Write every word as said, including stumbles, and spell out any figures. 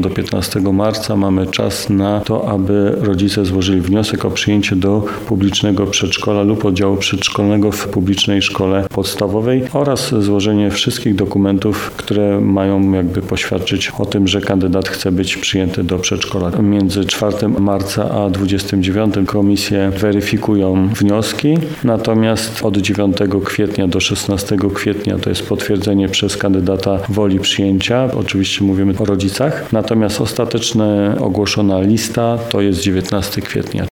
do piętnastego marca mamy czas na to, aby rodzice złożyli wniosek o przyjęcie do publicznego przedszkola lub oddziału przedszkolnego w publicznej szkole podstawowej oraz złożenie wszystkich dokumentów, które mają jakby poświadczyć o tym, że kandydat chce być przyjęty do przedszkola. Między czwartego marca a dwudziestego dziewiątego komisje weryfikują wnioski, natomiast od dziewiątego kwietnia do szesnastego kwietnia to jest potwierdzenie przez kandydata woli przyjęcia. Oczywiście mówimy o rodzicach, natomiast ostateczna ogłoszona lista to jest dziewiętnastego kwietnia.